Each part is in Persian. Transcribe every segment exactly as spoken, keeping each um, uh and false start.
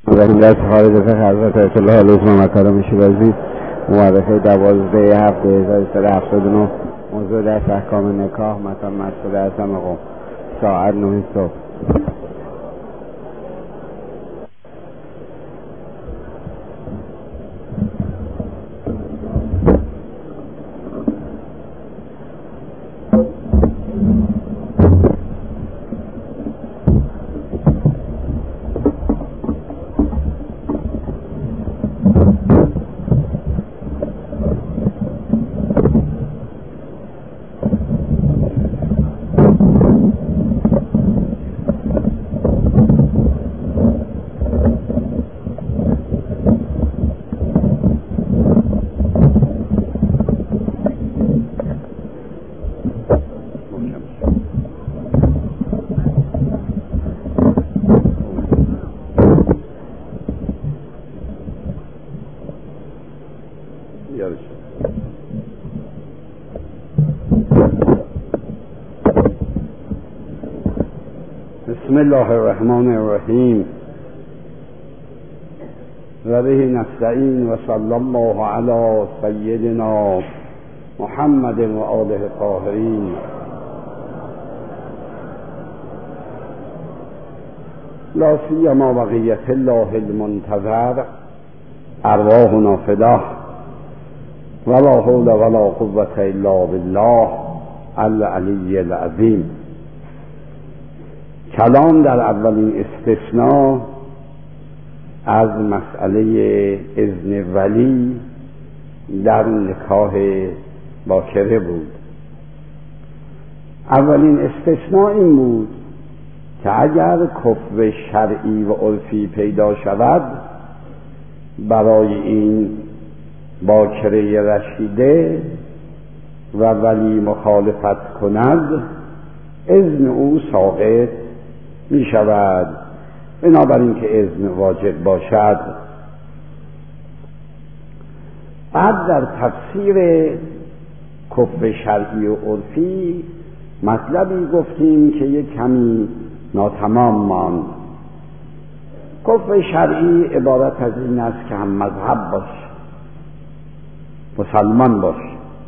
این درس خارج فقه حضرت آیت الله علیه و مکارم شیرازی مورخه دوازده هفته هزار و سیصد و هفتاد و نه. موضوع درس احکام نکاح. متن مشهور از قم ساعت نه صبح. بسم الله الرحمن الرحیم و به نستعین و صلی الله علی سیدنا محمد و آله الطاهرین. لا سیما بقیت الله المنتظر ارواحنا فداه ولا حول ولا قوة الا بالله العلی العظیم. کلام در اولین استثناء از مسئله اذن ولی در نکاح باکره بود. اولین استثناء این بود که اگر کفو شرعی و عرفی پیدا شود برای این باکره رشیده و ولی مخالفت کند، اذن او ساقط می شود، بنابراین که اذن واجب باشد. بعد در تفسیر کفر شرعی و عرفی مطلبی گفتیم که یک کمی ناتمام ماند. کفر شرعی عبارت از این است که هم مذهب باش، مسلمان باش.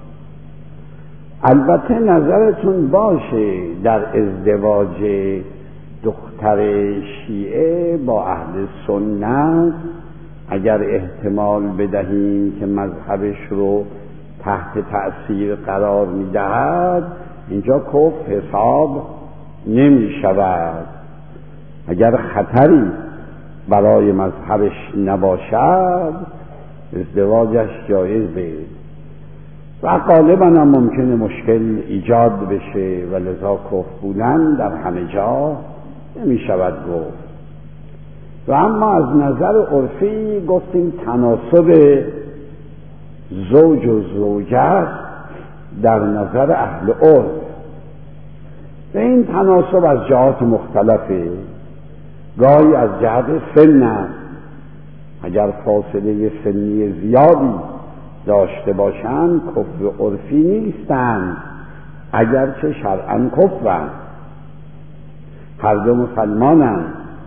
البته نظرتون باشه در ازدواج دختر شیعه با اهل سنت اگر احتمال بدهیم که مذهبش رو تحت تأثیر قرار میدهد، اینجا کفر حساب نمی شود. اگر خطری برای مذهبش نباشد ازدواجش جایزه و غالبا هم ممکنه مشکل ایجاد بشه و لذا کفر بودن در همه جا نمی شود گفت. و اما از نظر عرفی گفتیم تناسب زوج و زوجه در نظر اهل عرف و این تناسب از جهات مختلفه. گاهی از جهت سن، اگر فاصله سنی زیادی داشته باشند کفر عرفی نیستند، اگرچه شرعاً کفرند، هر دو مسلمانند.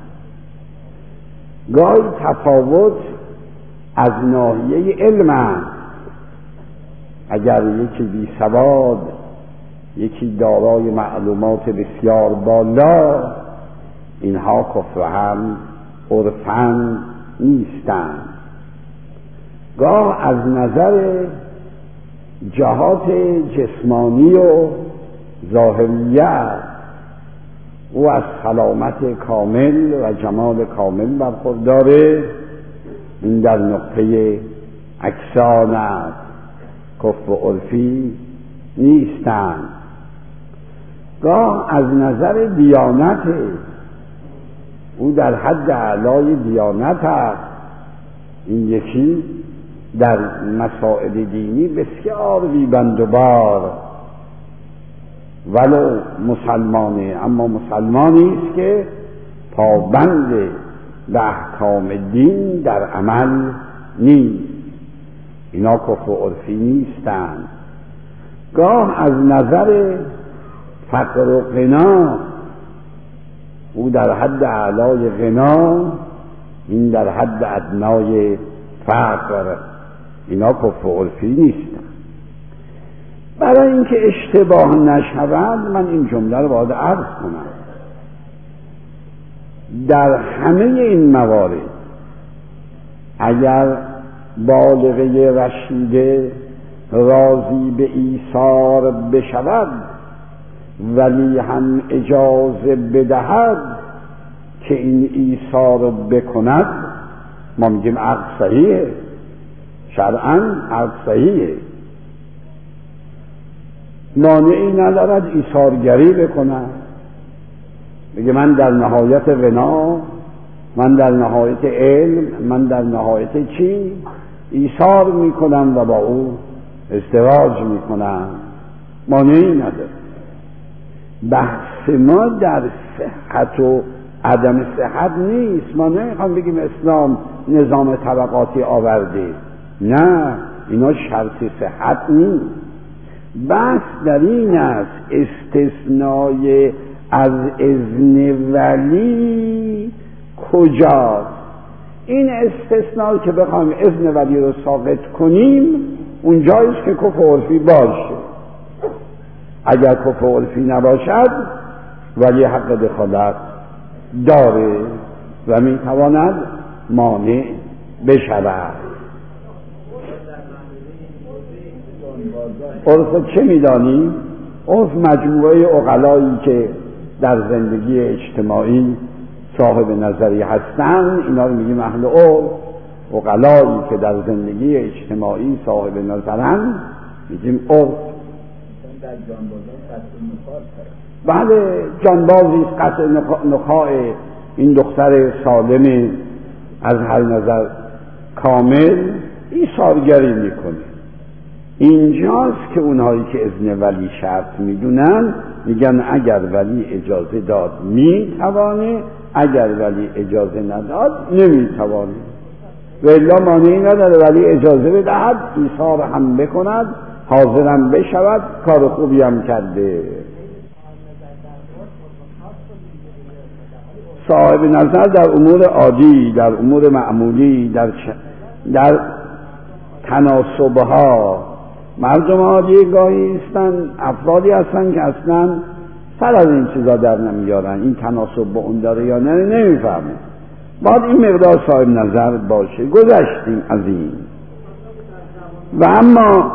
گاهی تفاوت از ناحیه علم است، اگر یکی بی سواد یکی دارای معلومات بسیار بالا، اینها کفر هم عرفاً نیستند. گاه از نظر جهات جسمانی و ظاهریت او از سلامت کامل و جمال کامل برخورداره، این در نقطه اکسان است، کفر عرفی نیستند. گاه از نظر دیانت او در حد اعلای دیانت است، این یکی در مسائل دینی بسیار بیبند و بار ولو مسلمانه، اما مسلمانی است که پابند به احکام دین در عمل نیست، اینا کفر عرفی نیستند. گاه از نظر فقر و غنا او در حد اعلای غنا این در حد ادنای فقر، اینا کفر عرفی نیستن. برای اینکه اشتباه نشود من این جمله رو باید عرض کنم. در همه این موارد اگر بالغه رشیده راضی به ایثار بشود ولی هم اجازه بدهد که این ایثار رو بکند، ما میگیم عقد صحیحه، شرعاً عقد صحیحه، مانعی ندارد ایثارگری بکند، بگه من در نهایت غنا، من در نهایت علم، من در نهایت چی ایثار میکنم و با او ازدواج میکنم، مانعی نداره. بحث ما در صحت و عدم صحت نیست. ما نمیخوام بگیم اسلام نظام طبقاتی آورده، نه، اینا شرط صحت نیست. بحث در این است استثنای از اذن ولی کجاست. این استثناء که بخوایم اذن ولی رو ساقط کنیم اونجاییست که کفر عرفی باشه. اگر کفر عرفی نباشد ولی حق دخالت داره و میتواند مانع بشود. عرف چه میدانی؟ عرف مجموعه عقلایی که در زندگی اجتماعی صاحب نظری هستند، اینا رو میگیم اهل عرف. عقلایی که در زندگی اجتماعی صاحب نظرند میگیم عرف. بله، جانبازی قطع نخاع این دختر سالم از هر نظر کامل ایثارگری میکنه. اینجاست که اونهایی که اذن ولی شرط میدونن میگن اگر ولی اجازه داد میتوانه، اگر ولی اجازه نداد نمیتوانه. و الا مانعی نداره ولی اجازه بدهد، ایثار هم بکند، حاضرم بشود، کار خوبی هم کرده. صاحب نظر در امور عادی، در امور معمولی، در در تناسبها، مردم عادی گاهی هستن، افرادی هستن که اصلا سر از این چیزا در نمیارن، این تناسب با اون داره یا نه نمیفهمه. باید این مقدار صاحب نظر باشه. گذشتیم از این. و اما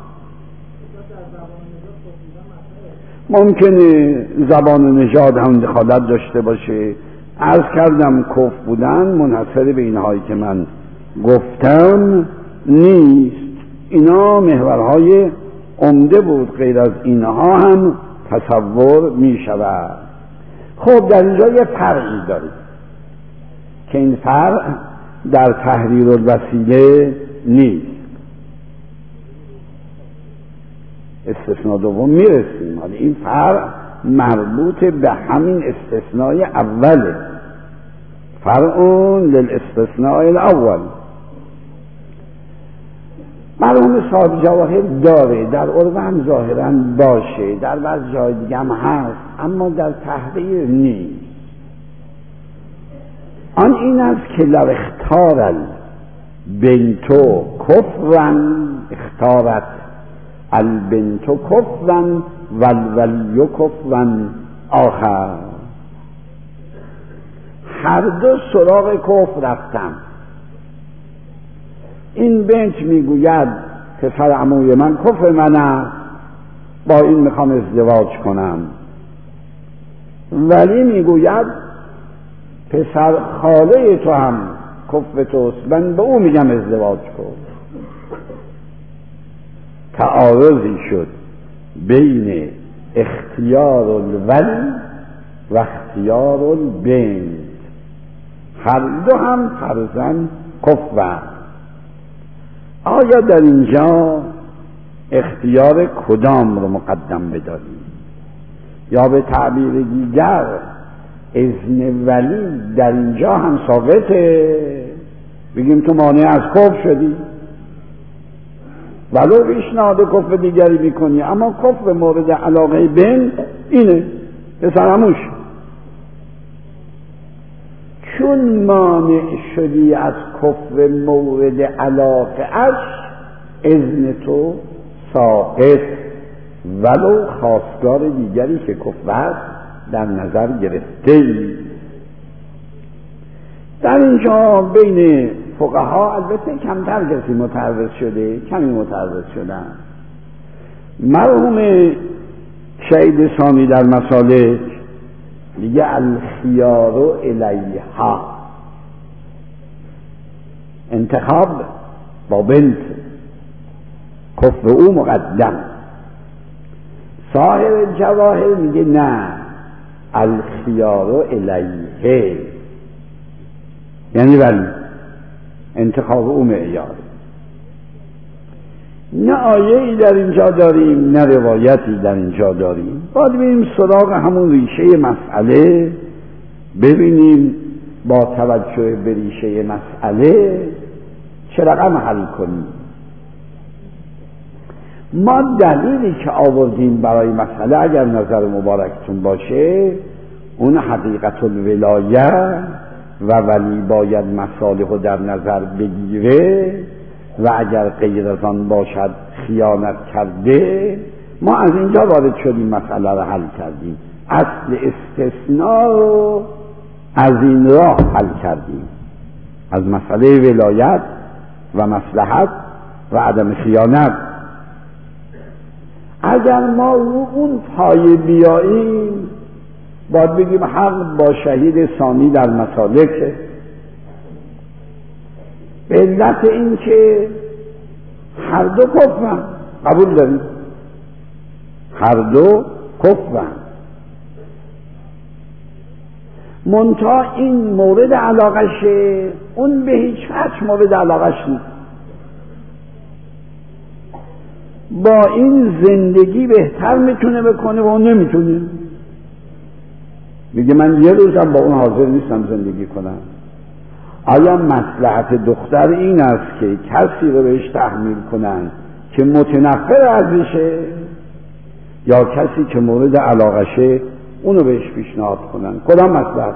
ممکنه زبان نژاد هم دخالت داشته باشه. عرض کردم کفر بودن منحصر به اینهایی که من گفتم نیست، اینا محورهای عمده بود، غیر از اینها هم تصور می شود. خب در اینجا یه فرقی داریم که این فرق در تحریر الوسیله نیست. استثناء دوم میرسیم، ولی این فرق مربوط به همین استثناء اوله. فرع للاستثناء الاول. مرحوم صاحب جواهر داره، در عرف هم ظاهرا باشه، در بعض جای دیگه هم هست، اما در تحریر نیست. آن این است که لو اختار البنت کفرا اختارت البنت کفرا والولی کفرا آخر. هر دو سراغ کفر رفتم. این بنت میگوید پسر عموی من کفر من است، با این میخوام ازدواج کنم. ولی میگوید پسر خاله تو هم کفر توست، من به او میگم ازدواج کن. تعارضی شد بین اختیار الولی و اختیار البنت، هر دو هم فرزند کفر. آیا در اینجا اختیار کدام رو مقدم بداریم؟ یا به تعبیر دیگر اذن ولی در اینجا هم ثابته، بگیم تو مانع از کفر شدی، ولو پیشنهاد کفر دیگری میکنی، اما کفر مورد علاقه بن اینه، پسر عموش. چون مانع شدی از کفر مورد علاقه اش، اذن تو ساقط ولو خواستگار دیگری که کفر است در نظر گرفته. در اینجا بین فقها البته کمتر کسی متعرض شده، کمی متعرض شدن. مرحوم شهید ثانی در مسالک میگه الخیار الیها، انتخاب با بنت کفر او مقدم. صاحب جواهر میگه نه، الخیار الیه، یعنی ولی انتخاب او معیار. نه آیه ای در اینجا داریم نه روایتی در اینجا داریم. باید بریم سراغ همون ریشه مسئله، ببینیم با توجه به ریشه مسئله چه رقم حل کنیم. ما دلیلی که آوردیم برای مسئله اگر نظر مبارکتون باشه اون حقیقت الولایه و ولی باید مصالح رو در نظر بگیره و اگر غیر از آن باشد خیانت کرده، ما از اینجا وارد شدیم مسئله رو حل کردیم. اصل استثناء رو از این راه حل کردیم، از مسئله ولایت و مصلحت و عدم خیانت. اگر ما رو اون پایه بیاییم باید بگیم حق با شهید ثانی در مسالک، به علت این که هر دو کفرن، قبول داریم هر دو کفرن، منتها این مورد علاقشه، اون به هیچ وجه مورد علاقش نیست. با این زندگی بهتر میتونه بکنه و اون نمیتونه. میگه من یه روزم با اون حاضر نیستم زندگی کنم. آیا مصلحت دختر این است که کسی رو بهش تحمیل کنن که متنفر ازشه، یا کسی که مورد علاقشه اونو بهش پیشنهاد کنن؟ کدام مصلحت؟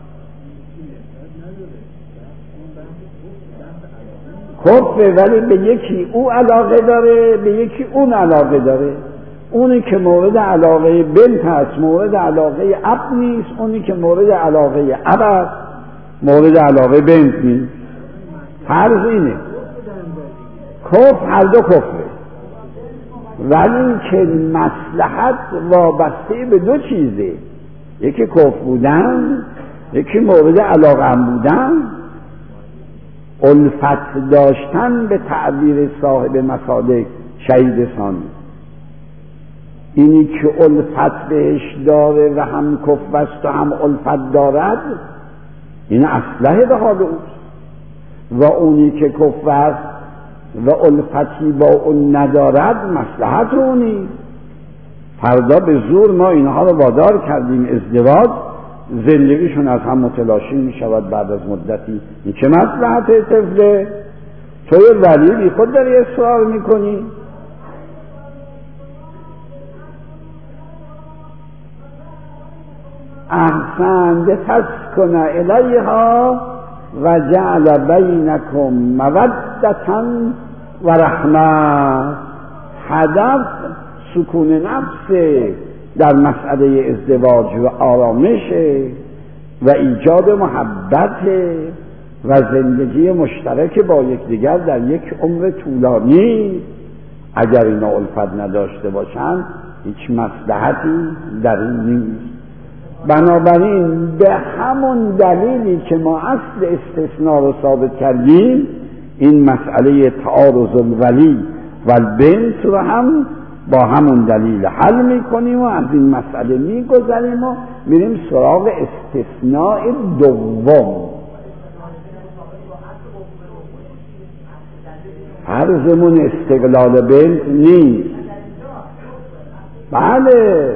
کفه، ولی به یکی او علاقه داره، به یکی اون علاقه داره. اونی که مورد علاقه بنت هست مورد علاقه اب نیست، اونی که مورد علاقه اب هست مورد علاقه بنت نیست. فرض اینه کفر هر دو کفره، ولی که مصلحت وابسته به دو چیزه، یکی کفر بودن، یکی مورد علاقه هم بودن. الفت داشتن به تعبیر صاحب مسالک شهید ثانی، اینی که الفت بهش داره و هم کفر است و هم الفت دارد، این اصله به حال اوست. و اونی که کفر است و الفتی با اون ندارد مصلحت اونی. فردا به زور ما اینها رو وادار کردیم ازدواج، زندگیشون از هم متلاشی می شود بعد از مدتی. این چه مصلحت طفله؟ توی ولی بی خود داری اصرار می کنی؟ احسن تسکن الیها و جعل بینکم مودتا و رحمه. هدف سکون نفس در مسئله ازدواج و آرامش و ایجاد محبت و زندگی مشترک با یکدیگر در یک عمر طولانی. اگر اینا الفت نداشته باشند هیچ مصلحتی در این نیست. بنابراین به همون دلیلی که ما اصل استثناء رو ثابت کردیم، این مسئله تعارض الولی و البنت رو هم با همون دلیل حل میکنیم و از این مسئله میگذریم و میریم سراغ استثناء دوم. فرضمون استقلال بنت نیست. بله،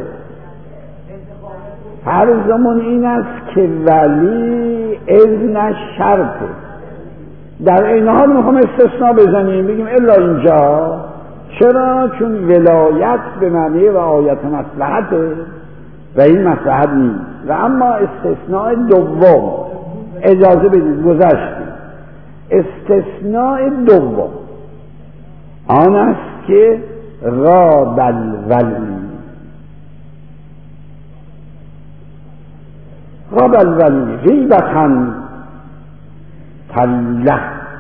فرضمون این است که ولی اذنش شرطه. در این حال میخوام استثناء بزنیم، بگیم الا اینجا. چرا؟ چون ولایت به معنی رعایت مصلحته و این مصلحت نیست. و اما استثناء دوم اجازه بدید گذشتیم. استثناء دوم آن است که غاب الولی، غاب الولی غیبتاً طویله،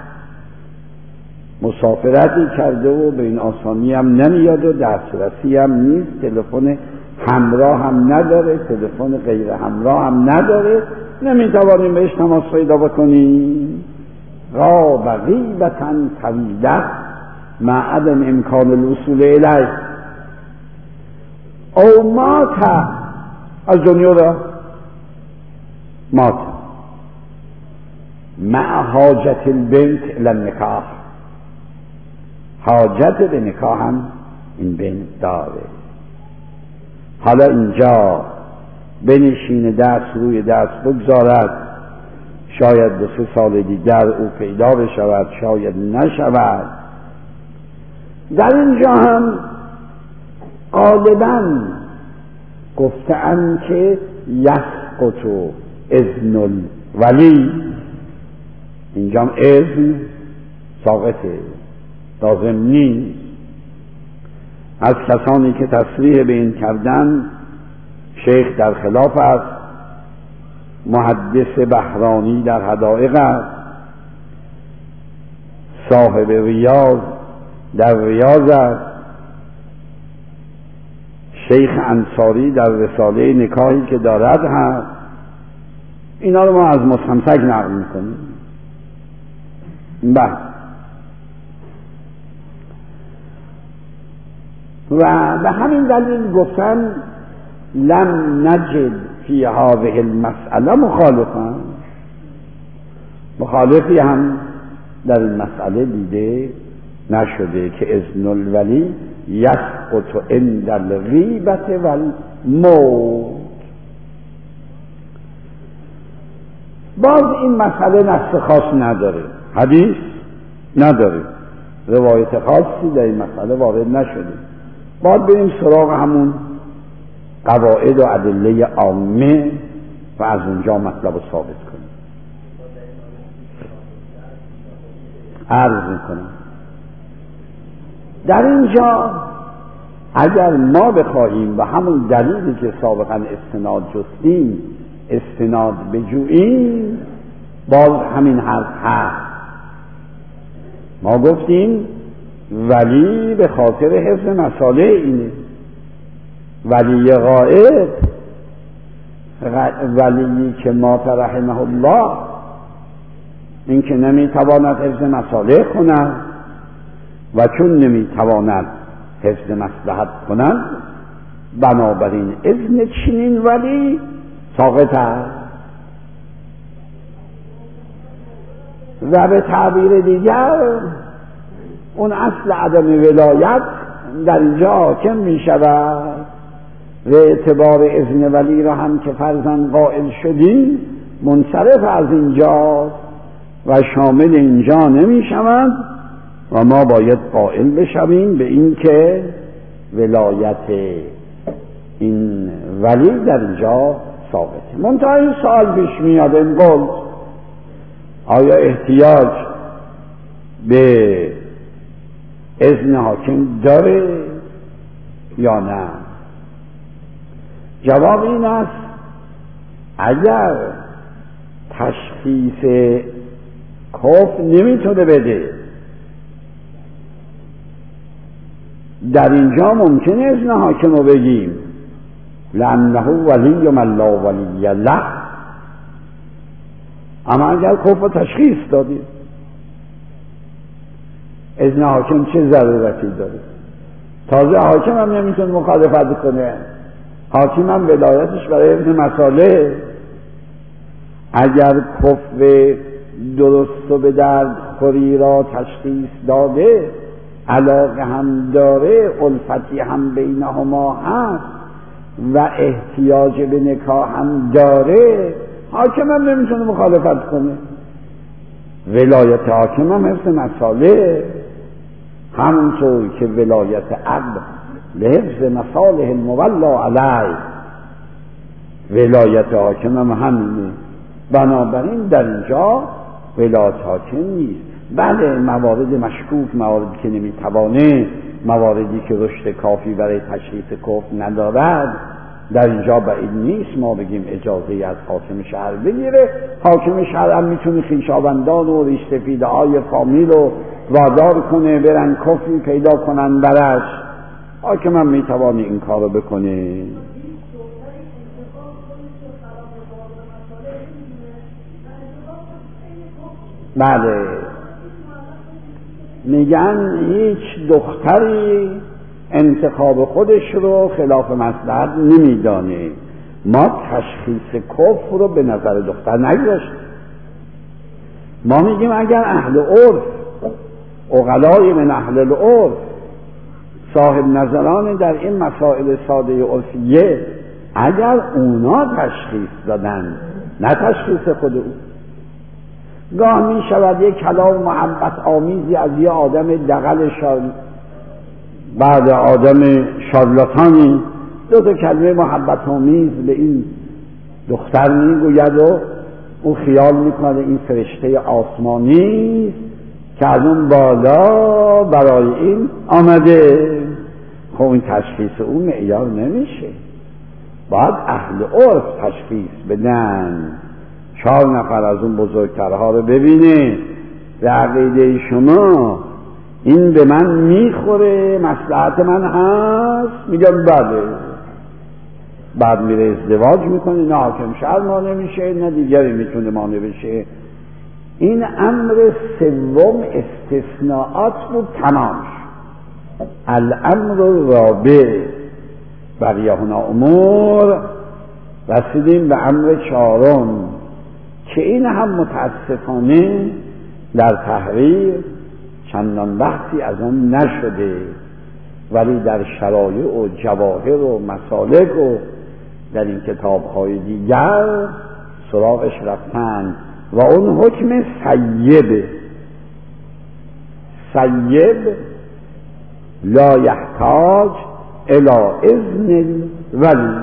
مسافرتی کرده و به این آسانی هم نمیاد و دسترسی هم نیست، تلفن همراه هم نداره، تلفن غیر همراه هم نداره، نمیتوانیم بهش تماس پیدا بکنیم. غاب غیبتاً طویله مع عدم امکان الوصول الیه. او مات، از دنیا را مات مع حاجت البنت الی النکاح، حاجت به نکاح هم این بنت داره. حالا اینجا بنشینه، دست روی دست بگذارد، شاید دو سه سال دیگر او پیدا بشود، شاید نشود. در اینجا هم غالباً گفتند که یسقط اذن الولی، اینجا هم اذن ساقطه، لازم نیست. از کسانی که تصریح به این کردن شیخ در خلاف است، محدث بهرانی در حدائق است، صاحب ریاض در ریاض است، شیخ انصاری در رساله نکاحی که دارد هست. اینا رو ما از مستمسک نقل میکنیم. بله. و به همین دلیل گفتن لم نجد فی هذه المسئله مخالفا، مخالفی هم در این مسئله دیده نشده که اذن الولی یسقط عند الغیبت والموت. باز این مسئله نص خاص نداره، حدیث نداره، روایت خاصی در این مسئله وارد نشده. باید بریم سراغ همون قواعد و ادله عامه و از اونجا مطلب رو ثابت کنیم. عرض میکنم در اینجا اگر ما بخواهیم و همون دلیلی که سابقا استناد جستیم استناد بجوییم، باز همین حرف هست. ما گفتیم ولی به خاطر حفظ مصالح اینه، ولی غائب، ولی که مات رحمه الله، این که نمیتواند حفظ مصالح کند و چون نمیتواند حفظ مصلحت کند، بنابراین اذن چنین ولی ساقط است. و به تعبیر دیگر اون اصل عدم ولایت در اینجا حاکم می شود و اعتبار اذن ولی را هم که فرضاً قائل شدیم منصرف از اینجا و شامل اینجا نمی شود و ما باید قائل بشویم به این که ولایت این ولی در اینجا ثابته. منتها این سوال پیش میاد، این قول آیا احتیاج به اذن حاکم داره یا نه؟ جواب این است اگر تشخیص کفر نمیتونه بده، در اینجا ممکنه اذن حاکم رو بگیم لأنه ولی من لا ولی له، اما اگر کفر تشخیص دادیم اذن حاکم چه ضرورتی داره؟ تازه حاکم هم نمیتونه مخالفت کنه، حاکم هم ولایتش برای ابن مصالح. اگر کفر درست و به درد خوری را تشخیص داده، علاقه هم داره، الفتی هم بینهما هست و احتیاج به نکاح هم داره، حاکم هم نمیتونه مخالفت کنه. ولایت حاکم هم حفظ مصالح، همونطور که ولایت عقل لحفظ مصالح المولا علیه، ولایت حاکم هم همینه. بنابراین در اینجا ولایت حاکم نیست. بله موارد مشکوک، مواردی که نمیتوانه، مواردی که رشد کافی برای تشخیص کفر ندارد، در اینجا بعید نیست ما بگیم اجازه از حاکم شهر بگیره. حاکم شهر هم میتونه خویشاوندان و ریش‌سفیده های فامیل رو وادار کنه برن کفری پیدا کنن برش. حاکم هم میتوانه این کار رو بکنه. بله میگن هیچ دختری انتخاب خودش رو خلاف مصلحت نمیدانه. ما تشخیص کفر رو به نظر دختر نگذاشتیم. ما میگیم اگر اهل عرف، عقلای من اهل العرف، صاحب نظران در این مسائل ساده عرفیه، اگر اونا تشخیص دادن نه تشخیص خود او، گاه می شود یک کلام محبت آمیزی از یه آدم دغل شار بعد آدم شارلاتانی دو تا کلمه محبت آمیز به این دختر میگوید و او خیال میکنه این فرشته آسمانی که از اون بالا برای این آمده. خب این تشخیص اون معیار نمیشه، باید اهل عرف تشخیص بدن. چهار نفر از اون بزرگترها رو ببینه به عقیده شما این به من میخوره، مصلحت من هست، میگم بله. بعد میره ازدواج میکنه، نه حاکم شهر مانع میشه نه دیگری میتونه مانع بشه. این امر سوم استثناءات بود، تمام شد. الامر رابع بقیه هنا امور، رسیدیم به امر چهارم که این هم متاسفانه در تحریر چندان بحثی از آن نشده، ولی در شرایع و جواهر و مسالک و در این کتاب‌های دیگر سراغش رفتن و اون حکم سیب. سیب لا یحتاج الی اذن الولی.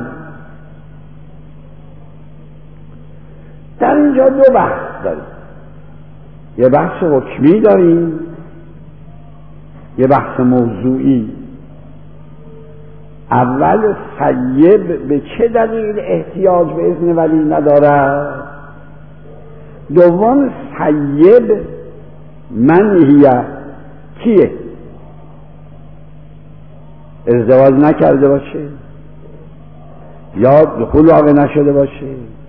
در اینجا دو بحث داریم، یه بحث حکمی داریم، یه بحث موضوعی. اول سیب به چه دلیل احتیاج به اذن ولی ندارد؟ دوم سیب من هیه کیه؟ ازدواج نکرده باشه یا دخول واقع نشده باشه،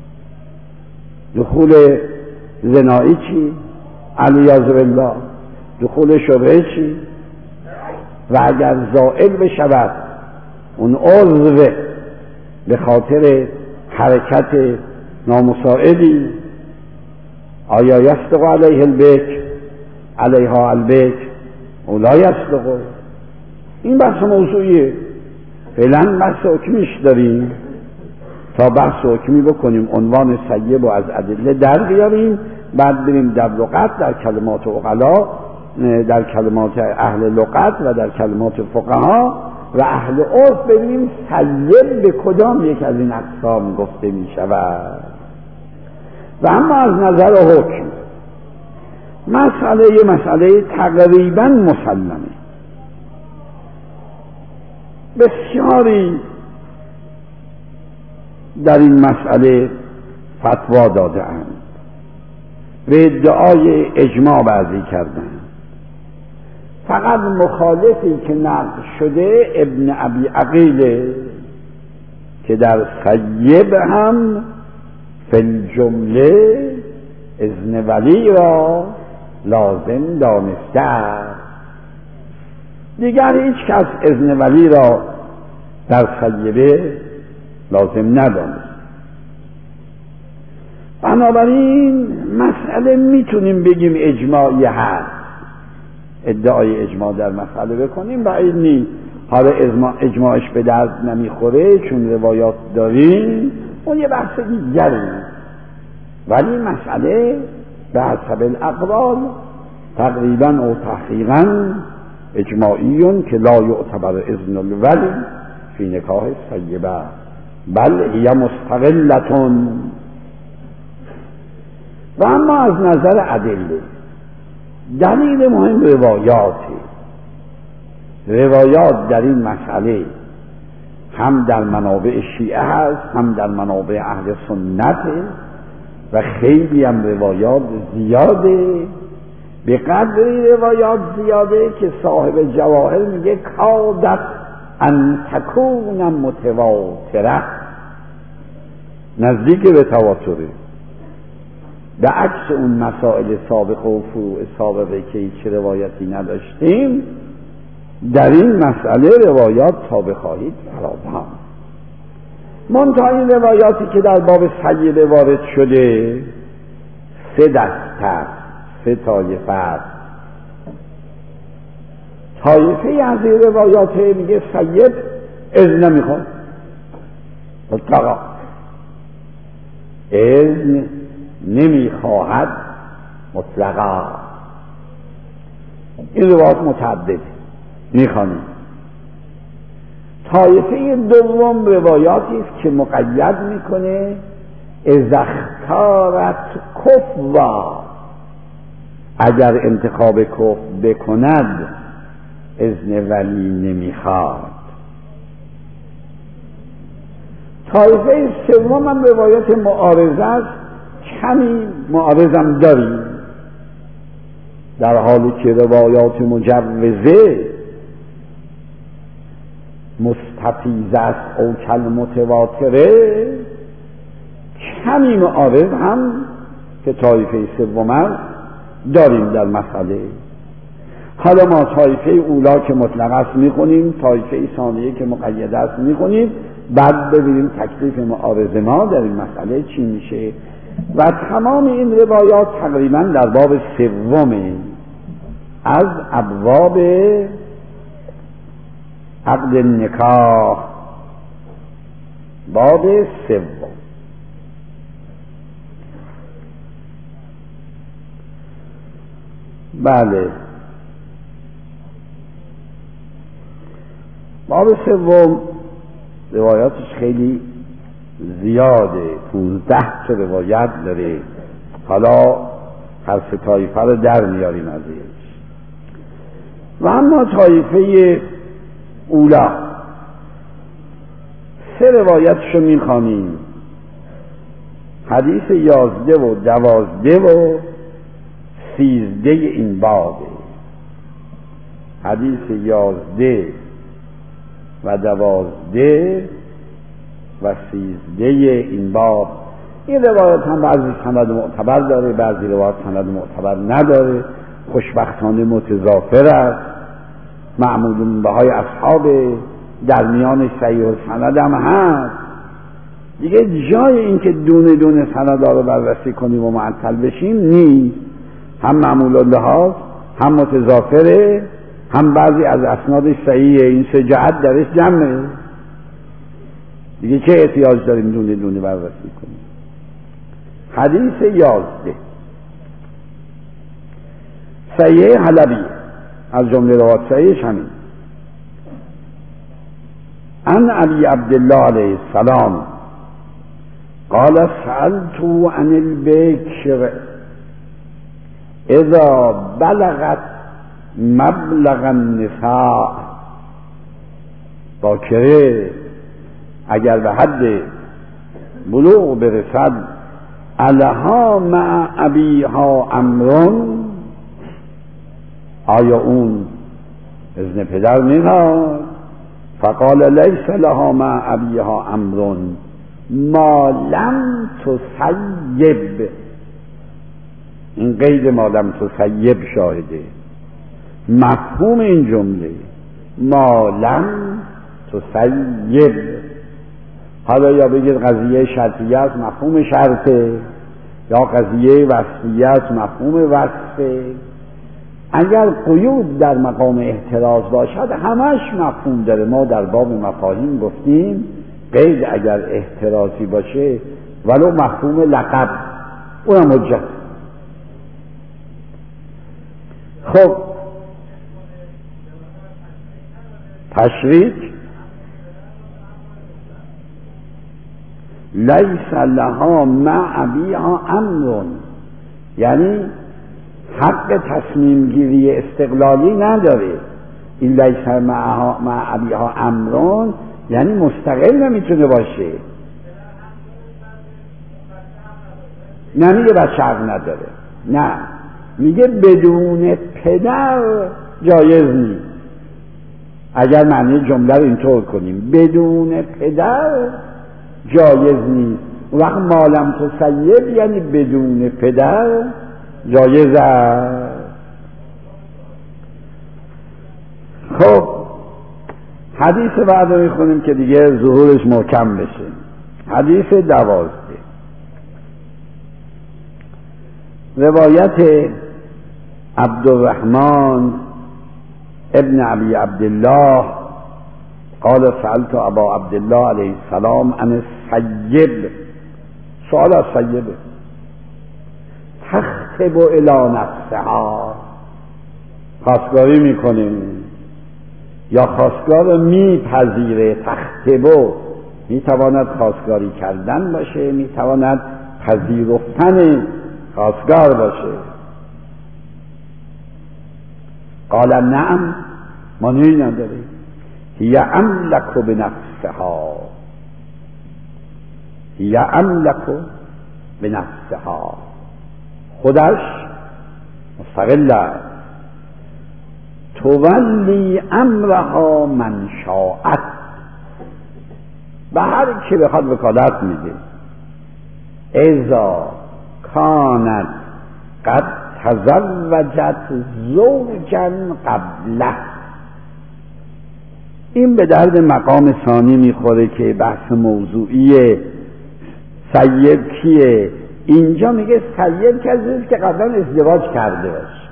دخول زنایی چی؟ علیاذ بالله. دخول شبهه چی؟ و اگر زائل بشود اون عضو به خاطر حرکت نامساعدی، آیا یصدق علیه البکر علیها البکر او لا یصدق؟ این بحث موضوعیه. فعلا بحث حکمیش داریم، تا بحث حکمی بکنیم عنوان سیب و از ادله در بیاریم، بعد بریم در لغت، در کلمات عقلا، در کلمات اهل لغت و در کلمات فقها و اهل عرف، ببینیم سیب به کدام یک از این اقسام گفته می شود. و اما از نظر حکم مسئله یه مسئله تقریبا مسلمه. بسیاری در این مسئله فتوا داده اند و ادعای اجماع بعضی کردند. فقط مخالفی که نقل شده ابن ابی عقیله که در سیب هم فی الجمله اذن ولی را لازم دانسته است. دیگر هیچ کس اذن ولی را در سیبه لازم ندانست. بنابراین مسئله میتونیم بگیم اجماعی هست، ادعای اجماع در مسئله بکنیم بعید نیست. حالا اجماع اجماعش به درد نمیخوره چون روایات داریم، اون یه بحث دیگره. ولی مسئله به حسب الاقوال تقریبا او تحقیقا اجماعیون که لا یعتبر اذن الولی فی نکاح سیبه بل هی مستقلتون. و اما از نظر ادله دلیل مهم روایاته. روایات در این مسئله هم در منابع شیعه هست، هم در منابع اهل سنت و خیلی هم روایات زیاده، به قدری روایات زیاده که صاحب جواهر میگه کادت ان تکون متواتره، نزدیک به تواتره. به عکس اون مسائل سابقه و فروع سابقه که هیچ روایتی نداشتیم، در این مسئله روایات تا بخواهید فراوان. منتها این روایاتی که در باب سیده وارد شده سه دسته، سه طایفه است. طایفه از این روایات میگه سید اذن نمیخواد، مطلقا اذن نمیخواهد مطلقا. این روایات متعدد میخوانیم. طایفه دوم روایاتی است که مقید میکنه اذا اختارت کفوا، اگر انتخاب کفر بکند اذن ولی نمیخواد. طایفه سوم هم روایت معارضه است، کمی معارضم داریم، در حالی که روایات مجوزه مستفیض است او کل متواتره، کمی معارض هم که طایفه سوم داریم در مسئله. حالا ما طایفه اولا که مطلق است میخونیم، طایفه ثانیه که مقید است میخونیم، بعد ببینیم تکلیف معارض ما در این مسئله چی میشه. و تمام این روایات تقریبا در باب سوم از ابواب عقد نکاح، باب سوم. بله، باب سوم روایاتش خیلی زیاده، پونزده تا روایت داره. حالا هر سه طایفه رو در میاریم ازش. و اما طایفه اولا سه روایتشو میخوانیم، حدیث یازده و دوازده و سیزده این بابه. حدیث یازده و دوازده و سیزده این باب. این روایت هم بعضی سند معتبر داره، بعضی روایت سند معتبر نداره، خوشبختانه متضافر است، معمول به های اصحاب، در میان صحیح و سند هم هست دیگه. جای این که دونه دونه سند رو بررسی کنیم و معطل بشیم نیست، هم معمول به هاست، هم متضافره، هم بعضی از اسنادش صحیحه. این سه جهت درش جمعه دیگه، چه احتیاج داریم دونه دونه بررسی کنیم. حدیث یازده صحیح حلبی، از جمله روایات صحیحش همین. عن ابی عبدالله علیه السلام قال سألت عن البکر اذا بلغت مبلغ النساء. باکره اگر به حد بلوغ برسد، الها مع ابیها امرون، آیا اون اذن پدر میخواد؟ فقال لیس لها مع ابیها امرون ما لم تسیب. این قید ما لم تسیب شاهده. مفهوم این جمله ما لم تسیب، حالا یا بگید قضیه شرطیه است مفهوم شرطه، یا قضیه وصفیه است مفهوم وصفه. اگر قیود در مقام احتراز باشد همش مفهوم داره. ما در باب مفاهیم گفتیم قید اگر احترازی باشه ولو مفهوم لقب اونم حجت. خب تشریک لیس لها مع ابیها امرون، یعنی حق تصمیم گیری استقلالی نداره. این لیس مع مع ابیها امرون یعنی مستقل نمیتونه باشه. نمیگه بچه حق نداره، نه، میگه بدون پدر جایز نیست. اگر معنی جمله رو اینطور کنیم بدون پدر جایز نیست، وقت مالم تسیب یعنی بدون پدر جایز است. خب حدیث بعد رو میخونیم که دیگه ظهورش محکم بشه. حدیث دوازده، روایت عبدالرحمن ابن ابی عبدالله قال سألت ابا عبدالله علیه السلام عن السیب، سؤال از سیبه، تخطب الی نفسها، خواستگاری میکنیم یا خواستگار میپذیره. تخطبو میتواند خواستگاری کردن باشه، میتواند پذیرفتن خواستگار باشه. قال نعم، مانعی نداره، هی املک بنفسها، هی املک بنفسها، خودش مستقل است. تولی امرها من شاءت، به هر کی بخواد وکالت میده. اذا کانت قد تزوجت زوجا قبله، این به درد مقام ثانی میخوره که بحث موضوعی سیب کیه. اینجا میگه سیب کسی که قبلا ازدواج کرده باشه.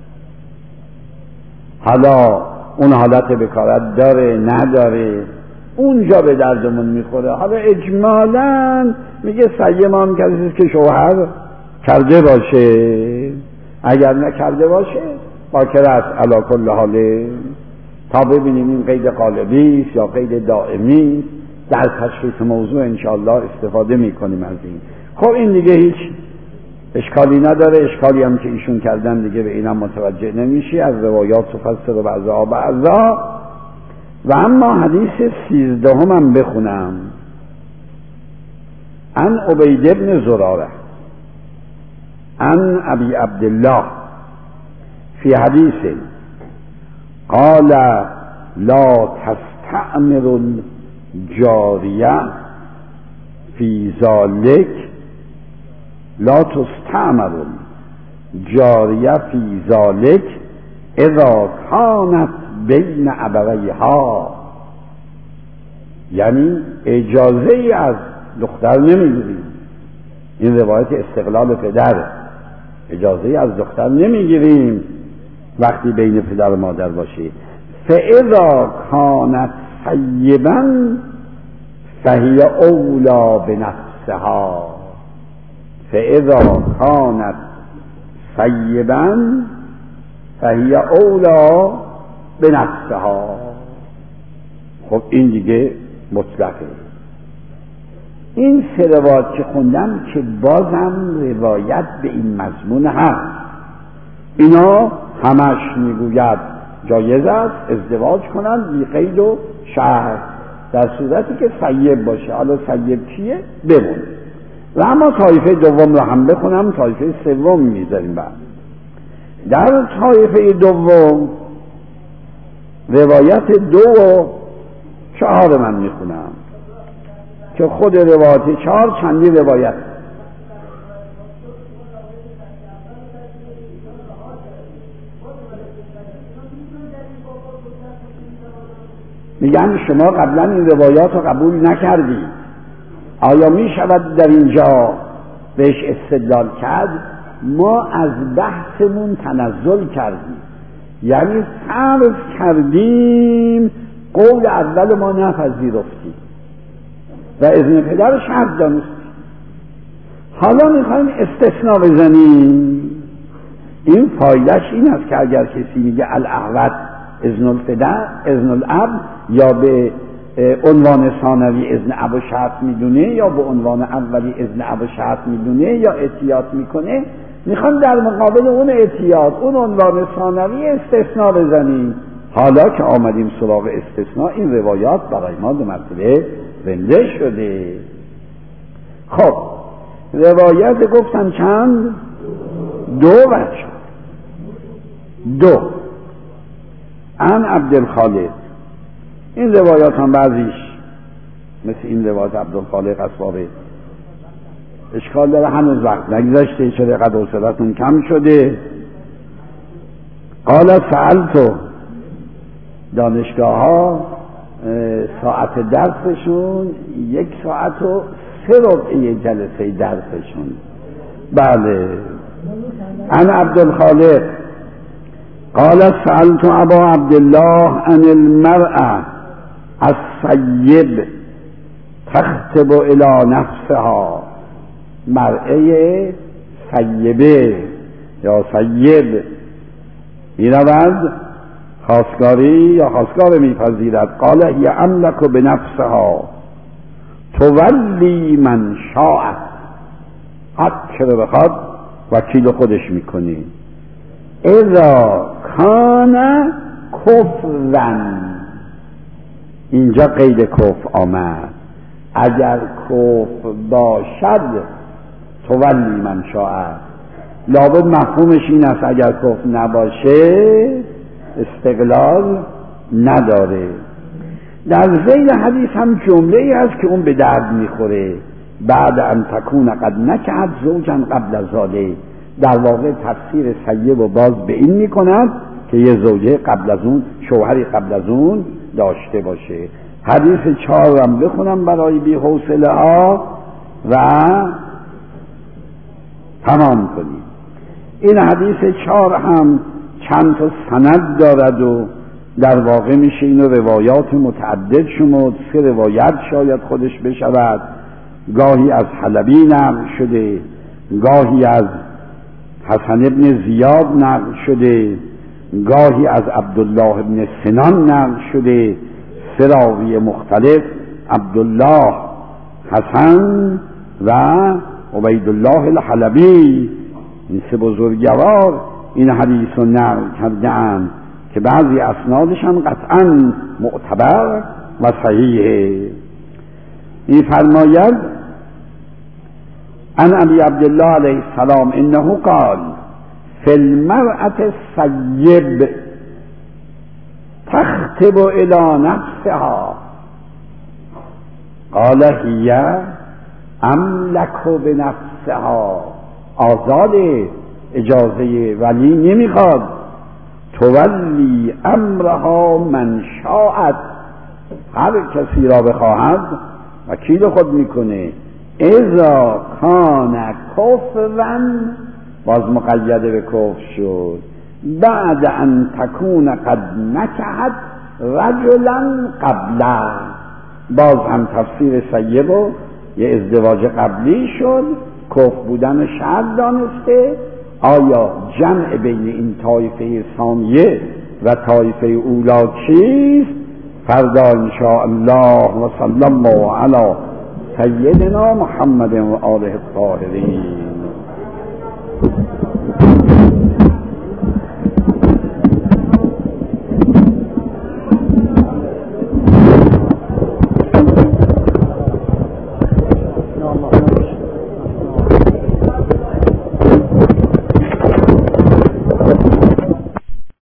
حالا اون حالت بکارت داره نداره اونجا به دردمون میخوره. حالا اجمالاً میگه سیب هم کسی که شوهر کرده باشه، اگر نکرده باشه باکر است علی کل حاله، تا ببینیم این قید قالبی است یا قید دائمی است. در تشخیص موضوع انشاءالله استفاده میکنیم از این. خب این دیگه هیچ اشکالی نداره. اشکالی هم که ایشون کردن دیگه به اینم متوجه نمیشی. از روایات تفسر و بعضا بعضا. و اما حدیث سیزدهم هم بخونم. عن عبید بن زراره عن ابی عبدالله فی حدیث قال لا تستعمر الجاریه فی ذلک، لا تستعمر الجاریه فی ذلک اذا کانت بین ابویها، یعنی اجازه ای از دختر نمیگیریم. این روایت استقلال پدر، اجازه ای از دختر نمیگیریم وقتی بین پدر و مادر باشه. فاذا کانت سیبا فهی اولا بنفسها، فاذا کانت سیبا فهی اولا بنفسها. خب این دیگه مطلقه. این سه روایت که خوندم که بازم روایت به این مضمون هست، اینا همش میگوید جایز است ازدواج کنند بی قید و شرط در صورتی که سیب باشه. حالا سیب کیه بمون. و اما طایفه دوم رو هم بخونم، طایفه سوم میذاریم بعد. در طایفه دوم روایت دو و چهار من میخونم که خود روایت چهار چندی روایت. میگن شما قبلا این روایات رو قبول نکردی، آیا می شود در اینجا بهش استدلال کرد؟ ما از بحثمون تنزل کردیم، یعنی فرض کردیم قول اول ما نپذیرفتیم و اذن پدر شرط دانستیم. حالا میخوایم استثناء بزنیم. این فایدهش این است که اگر کسی میگه الاحوط اذن الپدر اذن الاب، یا به عنوان ثانوی اذن اب و شرط میدونه یا به عنوان اولی اذن اب و شرط میدونه یا احتیاط میکنه، میخوان در مقابل اون اعتیاد، اون عنوان ثانوی استثناء بزنیم. حالا که آمدیم سراغ استثناء، این روایات برای ما دو مرتبه زنده شده. خب روایت گفتم چند؟ دو وجه. دو عن عبدالخالق. این روایات هم بعضیش مثل این روایت عبدالخالق اسبابه اشکال داره، هنوز وقت نگذشته، چرا قد حوصلتون کم شده. قال سألتو، دانشگاه ها ساعت درسشون یک ساعت و سه ربعی جلسه درسشون. بله. عن عبدالخالق قال سألت ابا عبدالله عن المرأة السیب تخطب الى نفسها. مرأة سیبه یا سیب میرود خواستگاری یا خواستگار میپذیرد. قال هی املک بنفسها تولی من شاء. هر که رو بخواد وکیل خودش میکنی. اذا کان کفرن، اینجا قید کفر آمد. اگر کفر باشد تولی من شاء، لابد مفهومش این است اگر کفر نباشه استقلال نداره. در ذیل حدیث هم جمله ای هست که اون به درد میخوره. بعد ان تکون قد نکهت زوجا قبل ذالک، در واقع تفسیر سیب و باز به این میکند که یه زوجه قبل از اون، شوهری قبل از اون داشته باشه. حدیث چهار هم بخونم برای بی حوصله ها و تمام کنیم. این حدیث چهار هم چند تا سند دارد و در واقع میشه اینو روایات متعدد شمرد. سه روایت شاید خودش بشود، گاهی از حلبی نقل شده، گاهی از حسن ابن زیاد نقل شده، گاهی از عبدالله ابن سنان نقل شده. سه راوی مختلف، عبدالله، حسن و عبیدالله الحلبی، این سه بزرگوار این حدیث رو نقل کردن که بعضی اسنادشان قطعا معتبر و صحیحه. این فرماید عن ابی عبدالله علیه السلام انه قال فی المرأة السیب تخطب الی نفسها قال هی املک بنفسها. آزاده، اجازه ولی نمیخواد. تولی امرها من شاءت، هر کسی را بخواهد وکیل خود میکنه. اذا کان کفرن، باز مقیده به کفر شد. بعد ان تکون قد نکهت رجلا قبله، باز هم تفسیر سیب و یه ازدواج قبلی شد، کفر بودن شرط دانسته. آیا جمع بین این طایفه ثانیه و طایفه اولا چیست؟ فردا انشاء الله. و صلی الله علی سیدنا محمد و آله الطاهرین.